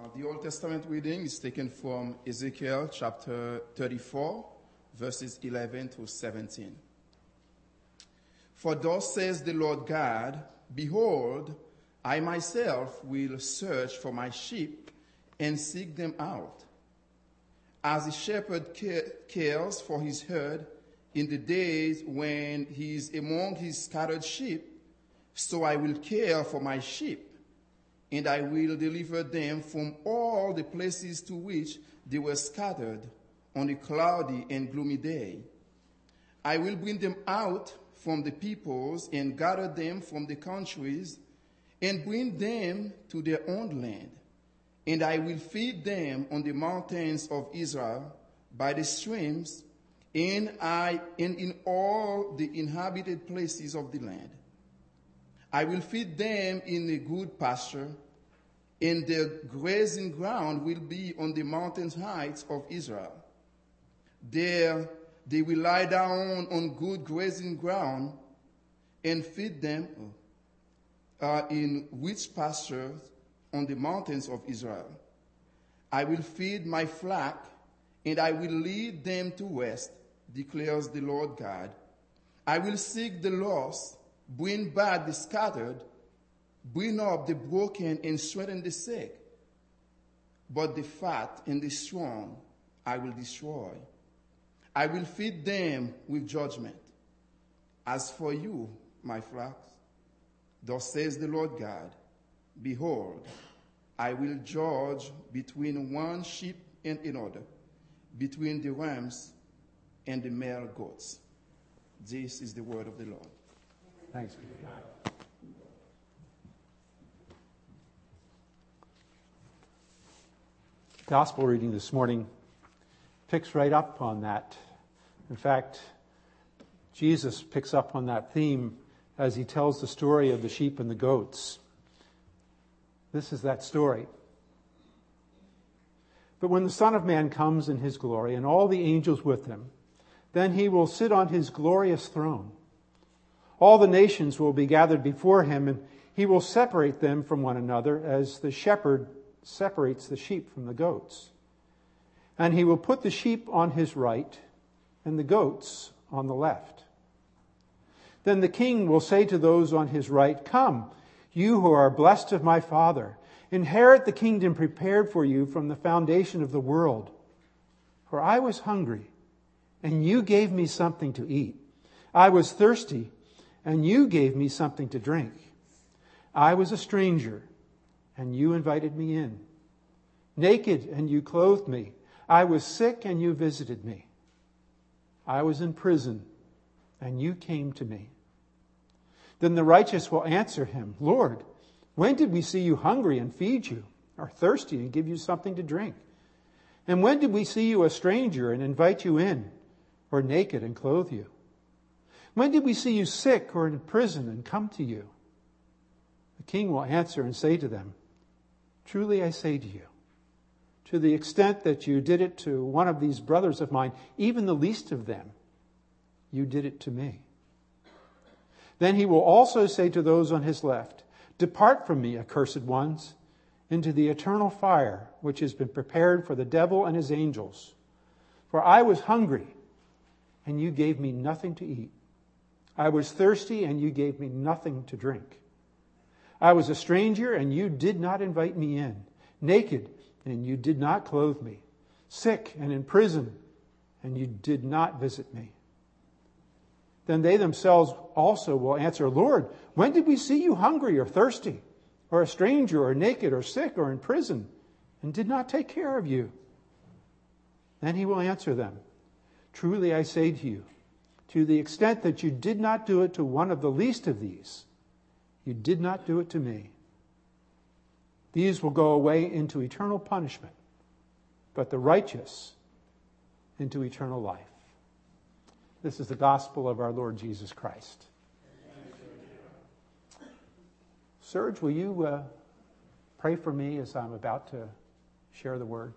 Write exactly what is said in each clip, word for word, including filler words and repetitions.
Uh, the Old Testament reading is taken from Ezekiel chapter thirty-four, verses eleven to seventeen. For thus says the Lord God, behold, I myself will search for my sheep and seek them out. As a shepherd cares for his herd in the days when he is among his scattered sheep, so I will care for my sheep, and I will deliver them from all the places to which they were scattered on a cloudy and gloomy day. I will bring them out from the peoples and gather them from the countries and bring them to their own land. And I will feed them on the mountains of Israel by the streams, and I and in all the inhabited places of the land. I will feed them in a good pasture, and their grazing ground will be on the mountain heights of Israel. There they will lie down on good grazing ground and feed them uh, in rich pastures on the mountains of Israel. I will feed my flock, and I will lead them to rest, declares the Lord God. I will seek the lost, bring back the scattered, bring up the broken and strengthen the sick. But the fat and the strong I will destroy. I will feed them with judgment. As for you, my flocks, thus says the Lord God, behold, I will judge between one sheep and another, between the rams and the male goats. This is the word of the Lord. Thanks be to God. Gospel reading this morning picks right up on that. In fact, Jesus picks up on that theme as he tells the story of the sheep and the goats. This is that story. But when the Son of Man comes in his glory and all the angels with him, then he will sit on his glorious throne. All the nations will be gathered before him, and he will separate them from one another as the shepherd separates the sheep from the goats. And he will put the sheep on his right and the goats on the left. Then the king will say to those on his right, come, you who are blessed of my Father, inherit the kingdom prepared for you from the foundation of the world. For I was hungry, and you gave me something to eat. I was thirsty, and you gave me something to drink. I was a stranger, and you invited me in. Naked, and you clothed me. I was sick, and you visited me. I was in prison, and you came to me. Then the righteous will answer him, Lord, when did we see you hungry and feed you, or thirsty and give you something to drink? And when did we see you a stranger and invite you in, or naked and clothe you? When did we see you sick or in prison and come to you? The king will answer and say to them, truly I say to you, to the extent that you did it to one of these brothers of mine, even the least of them, you did it to me. Then he will also say to those on his left, depart from me, accursed ones, into the eternal fire, which has been prepared for the devil and his angels. For I was hungry, and you gave me nothing to eat. I was thirsty, and you gave me nothing to drink. I was a stranger, and you did not invite me in. Naked, and you did not clothe me. Sick and in prison, and you did not visit me. Then they themselves also will answer, Lord, when did we see you hungry or thirsty, or a stranger or naked or sick or in prison, and did not take care of you? Then he will answer them, truly I say to you, to the extent that you did not do it to one of the least of these, you did not do it to me. These will go away into eternal punishment, but the righteous into eternal life. This is the gospel of our Lord Jesus Christ. Serge, will you uh, pray for me as I'm about to share the word?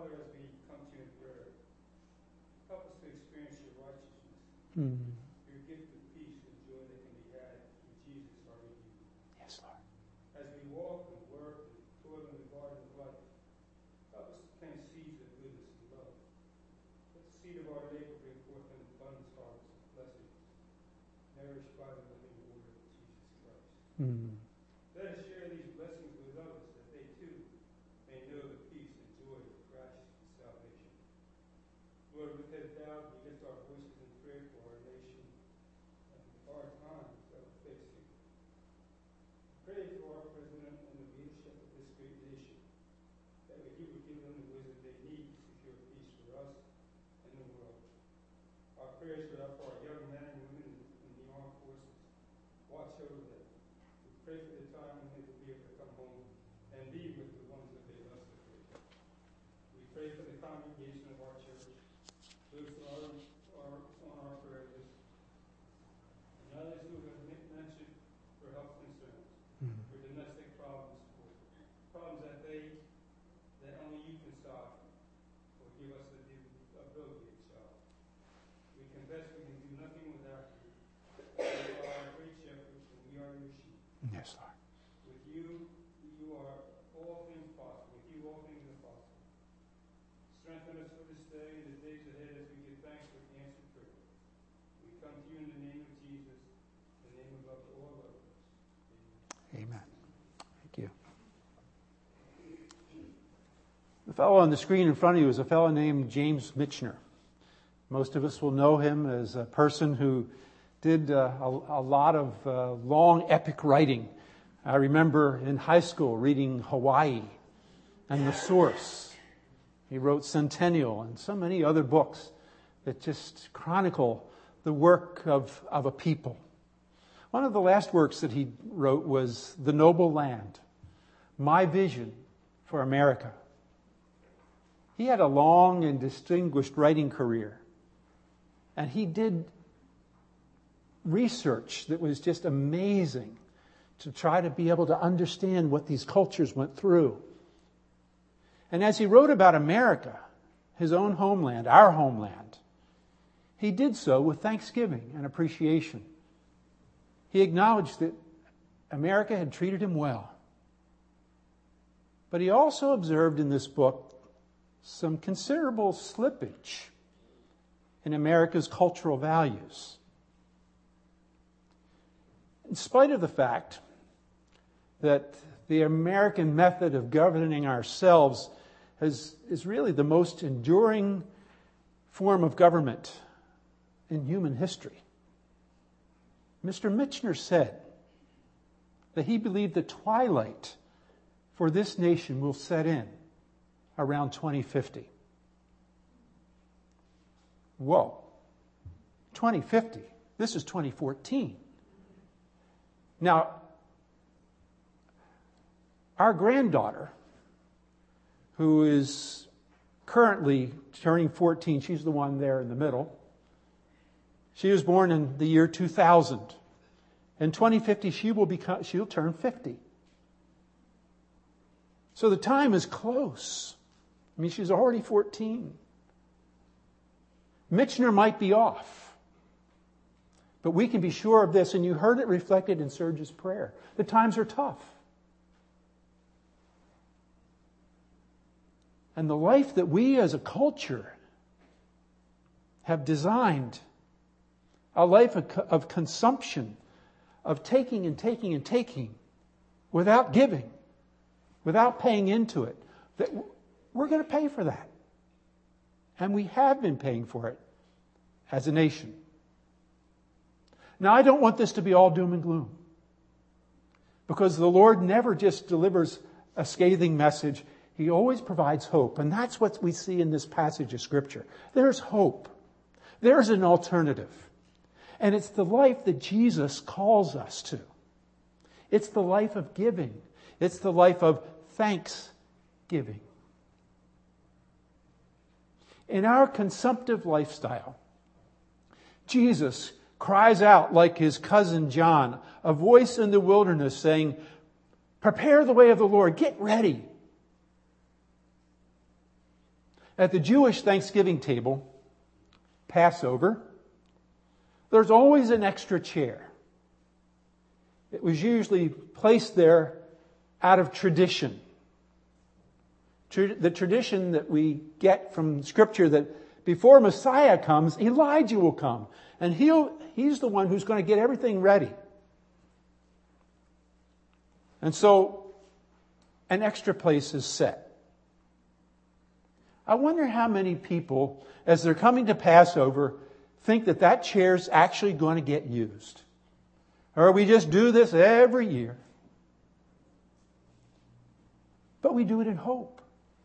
Father, as we come to you in prayer, help us to experience your righteousness, Mm. your gift of peace and joy that can be had through Jesus our Redeemer. Yes, Lord. As we walk and work and toil in the garden of life, help us to plant seeds of goodness and love. Let the seed of our labor bring forth an abundant harvest of blessings, nourished by the living water of Jesus Christ. Mm. Let us share these blessings with others, that they too may know the peace and joy of Christ's salvation. Lord, with head bowed, we lift our voices in prayer for our nation and the hard times that we're facing. Pray for our president and the leadership of this great nation, that he would give them the wisdom they need to secure peace for us and the world. Our prayers go out for our young men and women in the armed forces. Watch over them. We pray for the time when they will be able to come home and be with the ones that they love so greatly. We pray for the congregation of our church, those who are, are on our prayer list, and others who have been mentioned for health concerns, Mm. for domestic problems, for problems that they, that only you can solve, or give us the ability to solve. We confess we can do nothing without you. You are our great shepherd, and we are your sheep. Yes, Lord. With you, you are all things possible. With you, all things are possible. Strengthen us for this day and the days ahead as we give thanks for the answered prayer. We come to you in the name of Jesus, the name above all others. Amen. Amen. Thank you. The fellow on the screen in front of you is a fellow named James Michener. Most of us will know him as a person who did uh, a, a lot of uh, long epic writing. I remember in high school reading Hawaii and The Source. He wrote Centennial and so many other books that just chronicle the work of, of a people. One of the last works that he wrote was The Noble Land, My Vision for America. He had a long and distinguished writing career, and he did research that was just amazing to try to be able to understand what these cultures went through. And as he wrote about America, his own homeland, our homeland, he did so with thanksgiving and appreciation. He acknowledged that America had treated him well. But he also observed in this book some considerable slippage in America's cultural values. In spite of the fact that the American method of governing ourselves has, is really the most enduring form of government in human history, Mister Michener said that he believed the twilight for this nation will set in around twenty fifty. Whoa. twenty fifty. This is twenty fourteen. Now, our granddaughter, who is currently turning fourteen, she's the one there in the middle. She was born in the year two thousand. In twenty fifty, she will become, she'll turn fifty. So the time is close. I mean, she's already fourteen. Michener might be off. But we can be sure of this, and you heard it reflected in Serge's prayer. The times are tough. And the life that we as a culture have designed, a life of, of consumption, of taking and taking and taking without giving, without paying into it, that we're going to pay for that. And we have been paying for it as a nation. Now, I don't want this to be all doom and gloom, because the Lord never just delivers a scathing message. He always provides hope. And that's what we see in this passage of Scripture. There's hope. There's an alternative. And it's the life that Jesus calls us to. It's the life of giving. It's the life of thanksgiving. In our consumptive lifestyle, Jesus cries out like his cousin John, a voice in the wilderness saying, "Prepare the way of the Lord. Get ready." At the Jewish Thanksgiving table, Passover, there's always an extra chair. It was usually placed there out of tradition. The tradition that we get from Scripture that before Messiah comes, Elijah will come. And he'll, he's the one who's going to get everything ready. And so an extra place is set. I wonder how many people, as they're coming to Passover, think that that chair's actually going to get used. Or we just do this every year. But we do it in hope.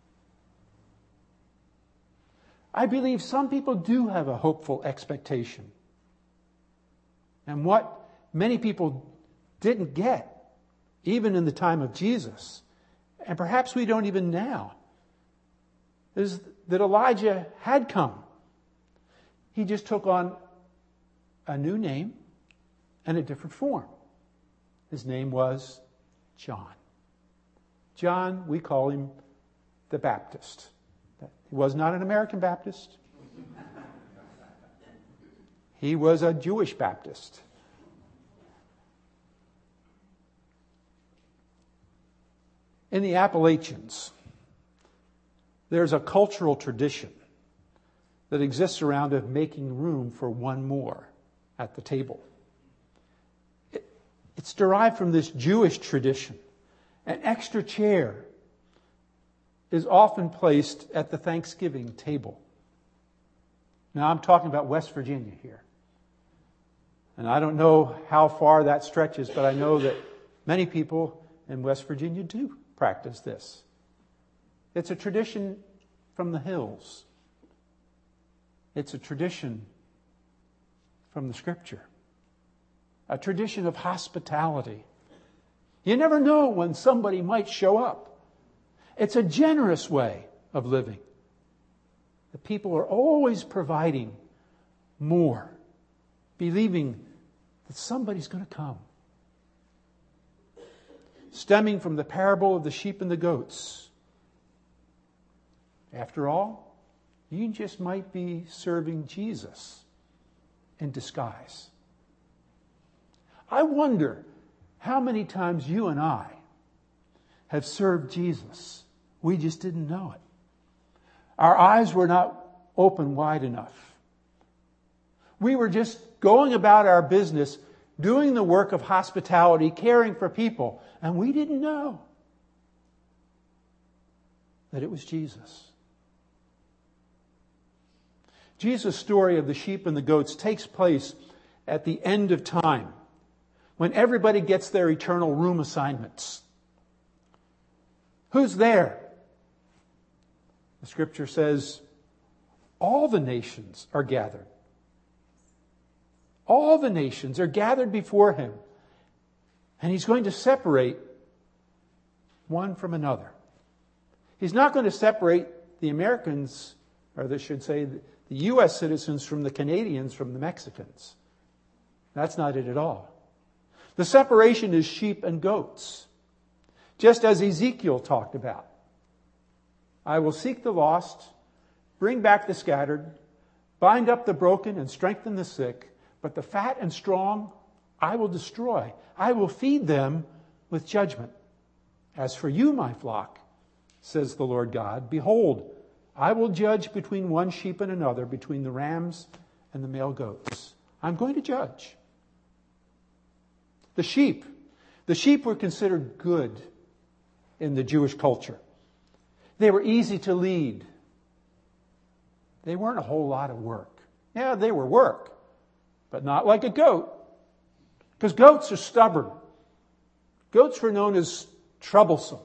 I believe some people do have a hopeful expectation. And what many people didn't get, even in the time of Jesus, and perhaps we don't even now, is that Elijah had come. He just took on a new name and a different form. His name was John. John, we call him the Baptist. He was not an American Baptist. He was a Jewish Baptist. In the Appalachians, there's a cultural tradition that exists around of making room for one more at the table. It, it's derived from this Jewish tradition. An extra chair is often placed at the Thanksgiving table. Now, I'm talking about West Virginia here. And I don't know how far that stretches, but I know that many people in West Virginia do practice this. It's a tradition from the hills. It's a tradition from the Scripture. A tradition of hospitality. You never know when somebody might show up. It's a generous way of living. The people are always providing more, believing that somebody's going to come. Stemming from the parable of the sheep and the goats. After all, you just might be serving Jesus in disguise. I wonder how many times you and I have served Jesus. We just didn't know it. Our eyes were not open wide enough. We were just going about our business, doing the work of hospitality, caring for people, and we didn't know that it was Jesus. Jesus' story of the sheep and the goats takes place at the end of time, when everybody gets their eternal room assignments. Who's there? The Scripture says, all the nations are gathered. All the nations are gathered before Him. And He's going to separate one from another. He's not going to separate the Americans, or they should say the U S citizens from the Canadians from the Mexicans. That's not it at all. The separation is sheep and goats. Just as Ezekiel talked about. I will seek the lost, bring back the scattered, bind up the broken and strengthen the sick, but the fat and strong I will destroy. I will feed them with judgment. As for you, my flock, says the Lord God, behold, I will judge between one sheep and another, between the rams and the male goats. I'm going to judge. The sheep. The sheep were considered good in the Jewish culture. They were easy to lead. They weren't a whole lot of work. Yeah, they were work, but not like a goat. Because goats are stubborn. Goats were known as troublesome.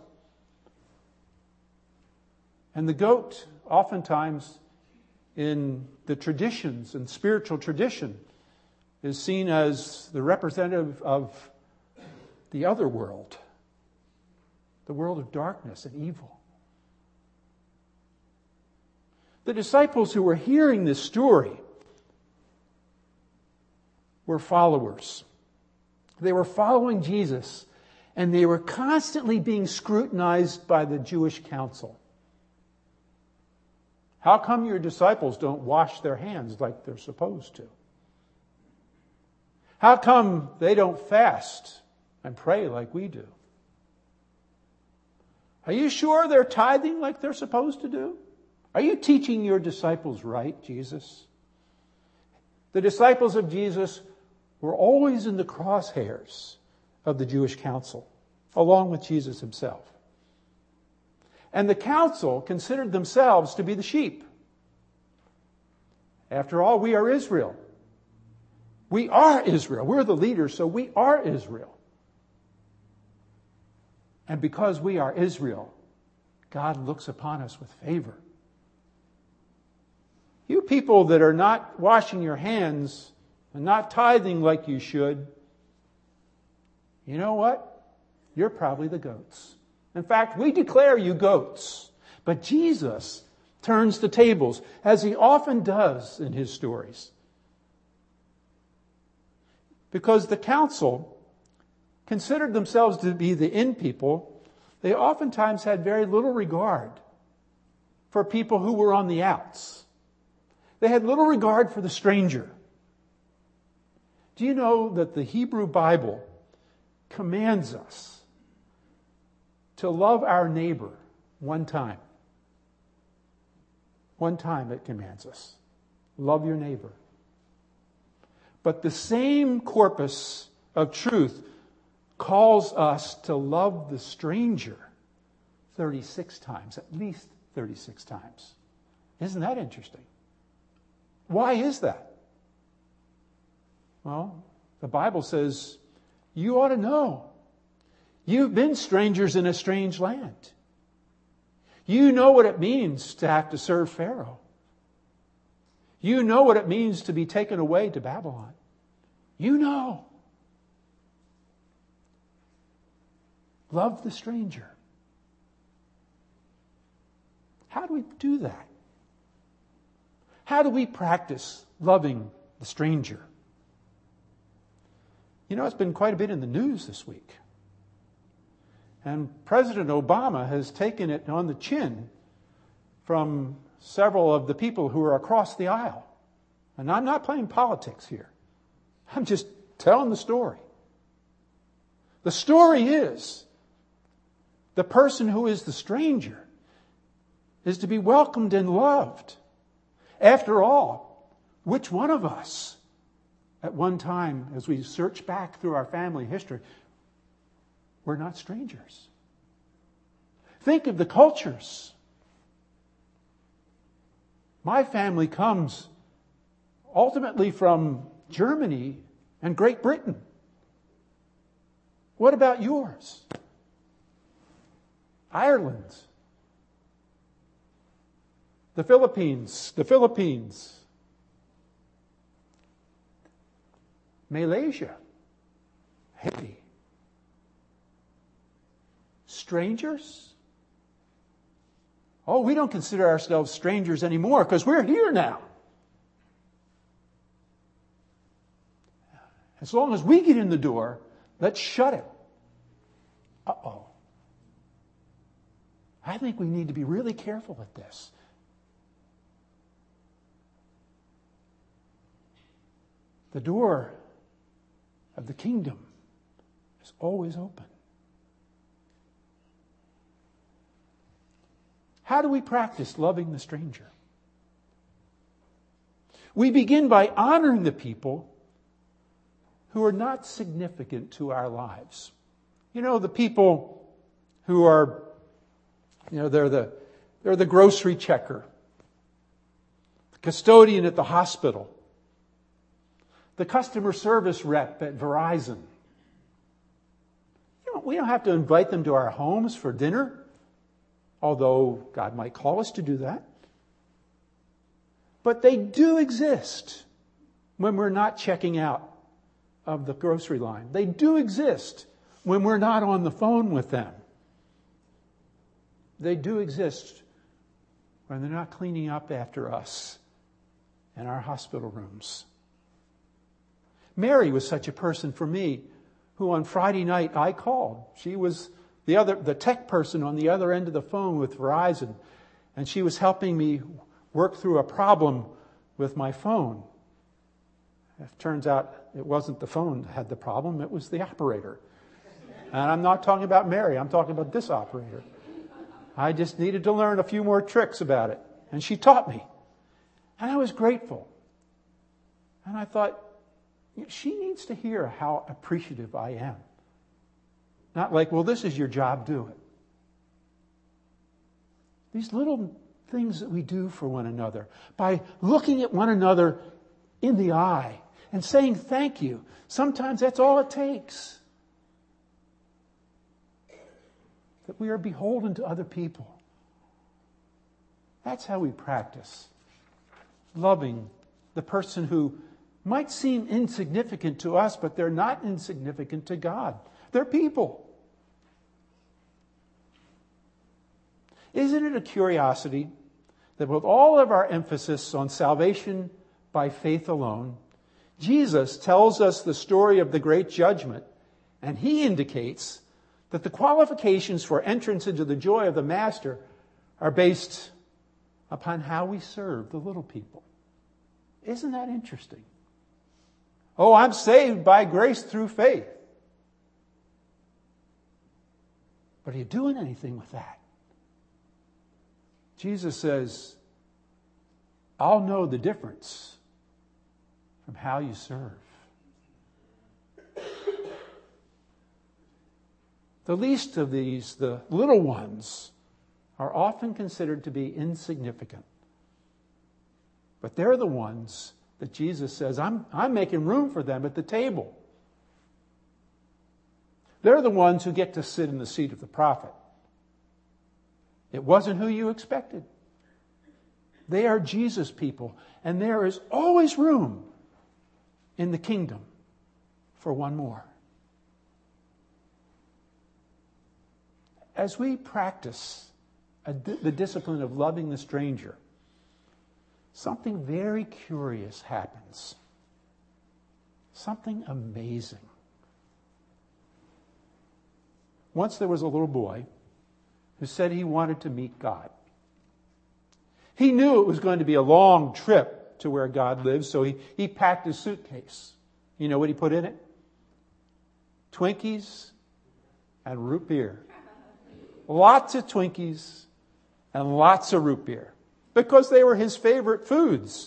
And the goat, oftentimes, in the traditions and spiritual tradition, is seen as the representative of the other world, the world of darkness and evil. The disciples who were hearing this story were followers. They were following Jesus, and they were constantly being scrutinized by the Jewish council. How come your disciples don't wash their hands like they're supposed to? How come they don't fast and pray like we do? Are you sure they're tithing like they're supposed to do? Are you teaching your disciples right, Jesus? The disciples of Jesus were always in the crosshairs of the Jewish council, along with Jesus himself. And the council considered themselves to be the sheep. After all, we are Israel. We are Israel. We're the leaders, so we are Israel. And because we are Israel, God looks upon us with favor. You people that are not washing your hands and not tithing like you should, you know what? You're probably the goats. In fact, we declare you goats. But Jesus turns the tables, as he often does in his stories. Because the council considered themselves to be the in people, they oftentimes had very little regard for people who were on the outs. They had little regard for the stranger. Do you know that the Hebrew Bible commands us to love our neighbor one time? One time it commands us. Love your neighbor. But the same corpus of truth calls us to love the stranger thirty-six times, at least thirty-six times. Isn't that interesting? Why is that? Well, the Bible says you ought to know. You've been strangers in a strange land. You know what it means to have to serve Pharaoh. You know what it means to be taken away to Babylon. You know. Love the stranger. How do we do that? How do we practice loving the stranger? You know, it's been quite a bit in the news this week. And President Obama has taken it on the chin from several of the people who are across the aisle. And I'm not playing politics here. I'm just telling the story. The story is the person who is the stranger is to be welcomed and loved. After all, which one of us at one time, as we search back through our family history, we're not strangers? Think of the cultures. My family comes ultimately from Germany and Great Britain. What about yours? Ireland. The Philippines. The Philippines. Malaysia. Haiti. Strangers? Oh, we don't consider ourselves strangers anymore because we're here now. As long as we get in the door, let's shut it. Uh-oh. I think we need to be really careful at this. The door of the kingdom is always open. How do we practice loving the stranger? We begin by honoring the people who are not significant to our lives. You know, the people who are, you know, they're the, they're the grocery checker, the custodian at the hospital, the customer service rep at Verizon. You know, we don't have to invite them to our homes for dinner, although God might call us to do that. But they do exist when we're not checking out of the grocery line. They do exist when we're not on the phone with them. They do exist when they're not cleaning up after us in our hospital rooms. Mary was such a person for me, who on Friday night I called. She was the other, the tech person on the other end of the phone with Verizon, and she was helping me work through a problem with my phone. It turns out it wasn't the phone that had the problem, it was the operator. And I'm not talking about Mary, I'm talking about this operator. I just needed to learn a few more tricks about it. And she taught me. And I was grateful. And I thought, she needs to hear how appreciative I am. Not like, well, this is your job, do it. These little things that we do for one another, by looking at one another in the eye and saying thank you. Sometimes that's all it takes. That we are beholden to other people. That's how we practice loving the person who might seem insignificant to us, but they're not insignificant to God. They're people. Isn't it a curiosity that with all of our emphasis on salvation by faith alone, Jesus tells us the story of the great judgment, and he indicates that the qualifications for entrance into the joy of the Master are based upon how we serve the little people. Isn't that interesting? Oh, I'm saved by grace through faith. But are you doing anything with that? Jesus says, I'll know the difference from how you serve. The least of these, the little ones, are often considered to be insignificant. But they're the ones that Jesus says, I'm, I'm making room for them at the table. They're the ones who get to sit in the seat of the prophet. It wasn't who you expected. They are Jesus people, and there is always room in the kingdom for one more. As we practice a, the discipline of loving the stranger, something very curious happens. Something amazing. Once there was a little boy who said he wanted to meet God. He knew it was going to be a long trip to where God lives, so he, he packed his suitcase. You know what he put in it? Twinkies and root beer. Lots of Twinkies and lots of root beer, because they were his favorite foods.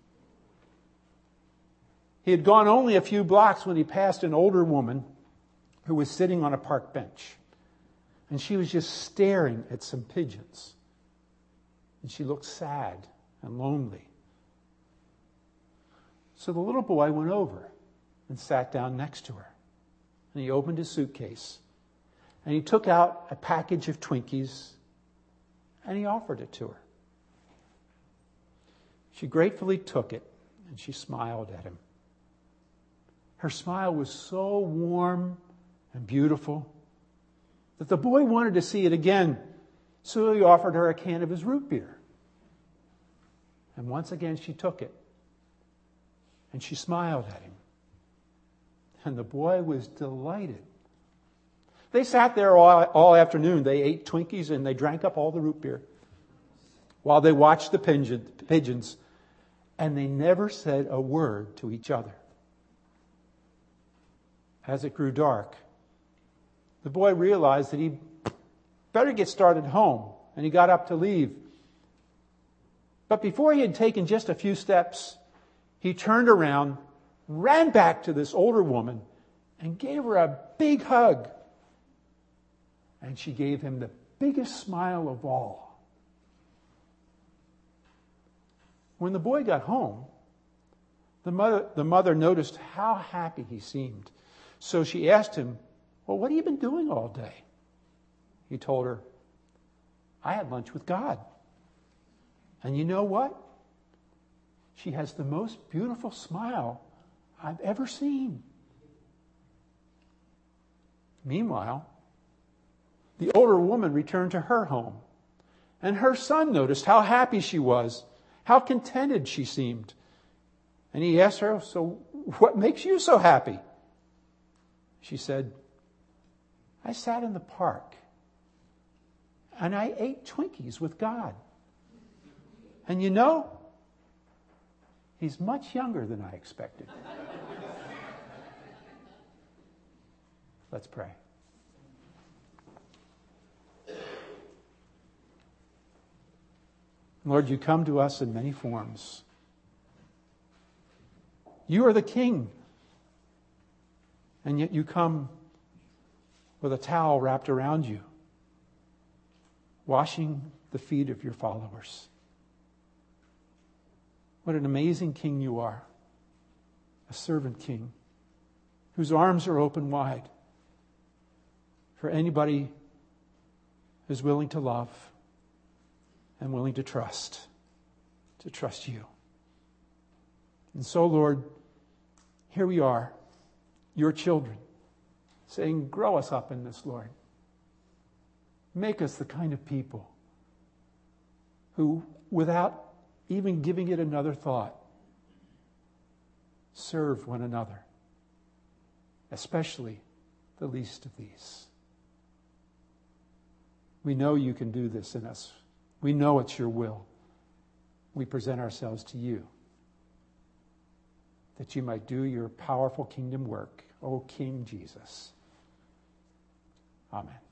He had gone only a few blocks when he passed an older woman who was sitting on a park bench. And she was just staring at some pigeons. And she looked sad and lonely. So the little boy went over and sat down next to her. And he opened his suitcase. And he took out a package of Twinkies. And he offered it to her. She gratefully took it. And she smiled at him. Her smile was so warm and beautiful that the boy wanted to see it again, so he offered her a can of his root beer. And once again she took it, and she smiled at him. And the boy was delighted. They sat there all, all afternoon. They ate Twinkies and they drank up all the root beer while they watched the pigeon, pigeons, and they never said a word to each other. As it grew dark, the boy realized that he better get started home, and he got up to leave. But before he had taken just a few steps, he turned around, ran back to this older woman, and gave her a big hug. And she gave him the biggest smile of all. When the boy got home, the mother, the mother noticed how happy he seemed. So she asked him, well, what have you been doing all day? He told her, I had lunch with God. And you know what? She has the most beautiful smile I've ever seen. Meanwhile, the older woman returned to her home, and her son noticed how happy she was, how contented she seemed. And he asked her, so what makes you so happy? She said, I sat in the park and I ate Twinkies with God. And you know, he's much younger than I expected. Let's pray. Lord, you come to us in many forms. You are the King. And yet you come with a towel wrapped around you, washing the feet of your followers. What an amazing King you are. A servant King whose arms are open wide for anybody who's willing to love and willing to trust, to trust you. And so, Lord, here we are, your children, saying, grow us up in this, Lord. Make us the kind of people who, without even giving it another thought, serve one another, especially the least of these. We know you can do this in us. We know it's your will. We present ourselves to you, that you might do your powerful kingdom work, O King Jesus. Amen.